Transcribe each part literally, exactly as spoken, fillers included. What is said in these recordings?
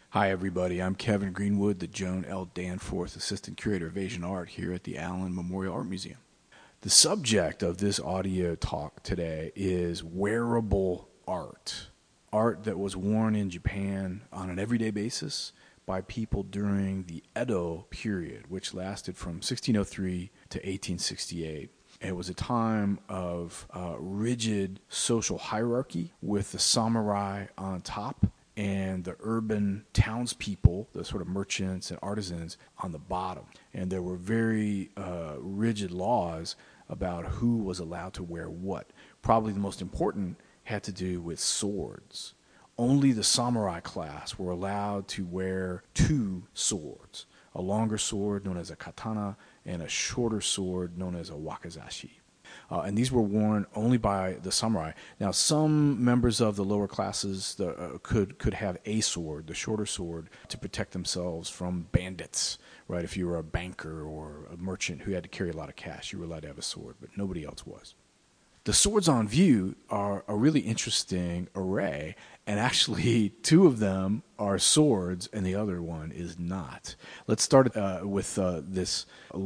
Hi, everybody. I'm Kevin Greenwood, the Joan L. Danforth Assistant Curator of Asian Art here at the Allen Memorial Art Museum. The subject of this audio talk today is wearable art. Art that was worn in Japan on an everyday basis by people during the Edo period, which lasted from sixteen oh three to eighteen sixty-eight. It was a time of uh, rigid social hierarchy with the samurai on top and the urban townspeople, the sort of merchants and artisans, on the bottom. And there were very uh, rigid laws about who was allowed to wear what. Probably the most important had to do with swords. Only the samurai class were allowed to wear two swords, a longer sword known as a katana and a shorter sword known as a wakizashi. Uh, and these were worn only by the samurai. Now, some members of the lower classes the, uh, could could have a sword, the shorter sword, to protect themselves from bandits, right? If you were a banker or a merchant who had to carry a lot of cash, you were allowed to have a sword, but nobody else was. The swords on view are a really interesting array, and actually two of them are swords and the other one is not. Let's start uh, with uh, this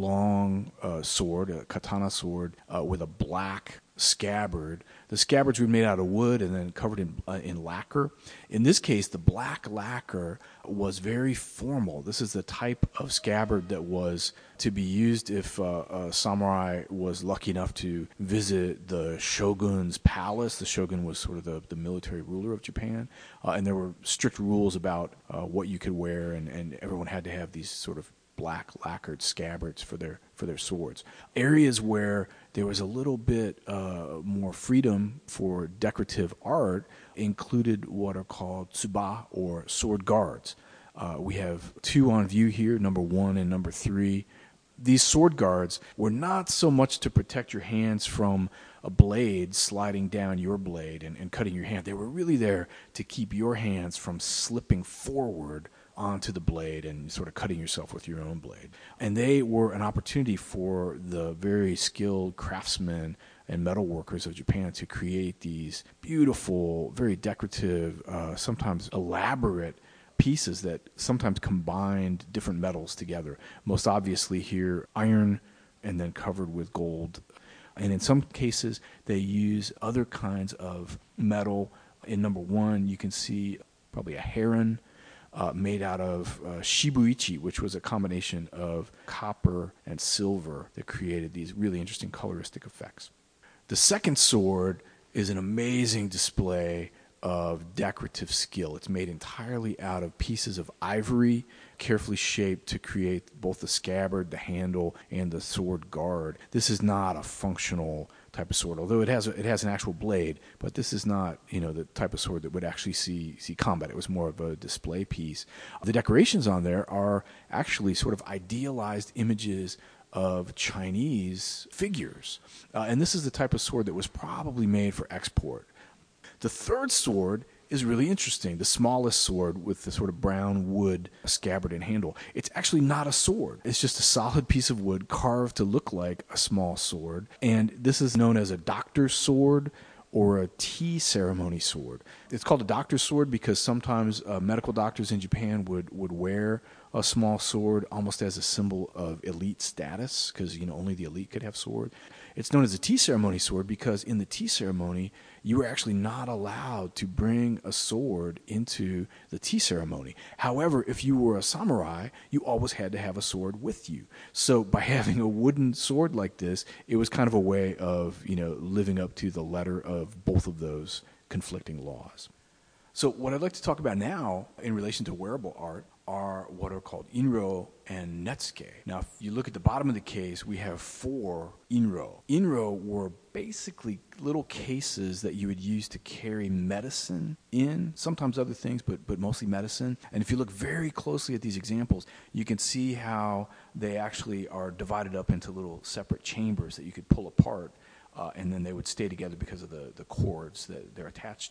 long uh, sword, a katana sword, uh, with a black scabbard. The scabbards were made out of wood and then covered in uh, in lacquer. In this case, the black lacquer was very formal. This is the type of scabbard that was to be used if uh, a samurai was lucky enough to visit the shogun's palace. The shogun was sort of the, the military ruler of Japan, uh, and there were strict rules about uh, what you could wear, and, and everyone had to have these sort of black lacquered scabbards for their for their swords. Areas where there was a little bit uh, more freedom for decorative art included what are called tsuba, or sword guards. Uh, we have two on view here, number one and number three. These sword guards were not so much to protect your hands from a blade sliding down your blade and, and cutting your hand. They were really there to keep your hands from slipping forward onto the blade and sort of cutting yourself with your own blade. And they were an opportunity for the very skilled craftsmen and metal workers of Japan to create these beautiful, very decorative, uh, sometimes elaborate pieces that sometimes combined different metals together. Most obviously here, iron and then covered with gold. And in some cases, they use other kinds of metal. In number one, you can see probably a heron uh, made out of uh, shibuichi, which was a combination of copper and silver that created these really interesting coloristic effects. The second sword is an amazing display of decorative skill. It's made entirely out of pieces of ivory, carefully shaped to create both the scabbard, the handle, and the sword guard. This is not a functional type of sword, although it has a, it has an actual blade, but this is not, you know, the type of sword that would actually see see combat. It was more of a display piece. The decorations on there are actually sort of idealized images of Chinese figures, uh, and this is the type of sword that was probably made for export. The third sword is really interesting, the smallest sword with the sort of brown wood scabbard and handle. It's actually not a sword. It's just a solid piece of wood carved to look like a small sword. And this is known as a doctor's sword or a tea ceremony sword. It's called a doctor's sword because sometimes uh, medical doctors in Japan would, would wear a small sword almost as a symbol of elite status because, you know, only the elite could have sword. It's known as a tea ceremony sword because in the tea ceremony, you were actually not allowed to bring a sword into the tea ceremony. However, if you were a samurai, you always had to have a sword with you. So by having a wooden sword like this, it was kind of a way of, you know, living up to the letter of both of those conflicting laws. So what I'd like to talk about now in relation to wearable art are what are called inro and netsuke. Now, if you look at the bottom of the case, we have four inro. Inro were basically little cases that you would use to carry medicine in, sometimes other things, but but mostly medicine. And if you look very closely at these examples, you can see how they actually are divided up into little separate chambers that you could pull apart, uh, and then they would stay together because of the, the cords that they're attached to.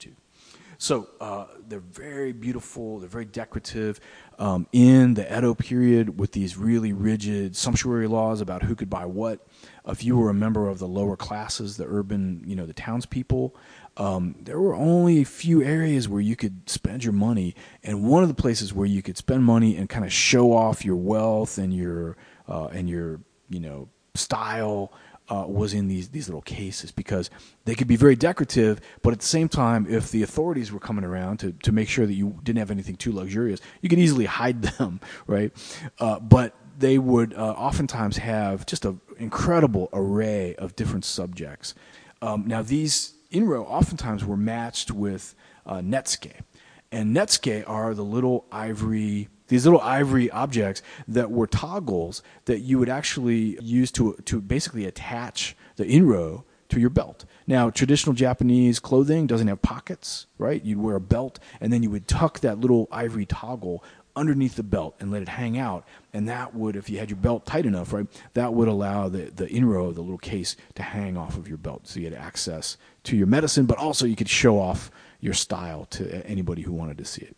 So uh, they're very beautiful. They're very decorative. Um, in the Edo period, with these really rigid sumptuary laws about who could buy what, if you were a member of the lower classes, the urban, you know, the townspeople, um, there were only a few areas where you could spend your money. And one of the places where you could spend money and kind of show off your wealth and your uh, and your you know style uh, was in these these little cases, because they could be very decorative, but at the same time, if the authorities were coming around to, to make sure that you didn't have anything too luxurious, you could easily hide them, right? Uh, but they would uh, oftentimes have just an incredible array of different subjects. Um, now, these inro oftentimes were matched with uh, netsuke. And netsuke are the little ivory, these little ivory objects that were toggles that you would actually use to to basically attach the inro to your belt. Now, traditional Japanese clothing doesn't have pockets, right? You'd wear a belt, and then you would tuck that little ivory toggle underneath the belt and let it hang out. And that would, if you had your belt tight enough, right, that would allow the, the inro, the little case, to hang off of your belt. So you had access to your medicine, but also you could show off your style to anybody who wanted to see it.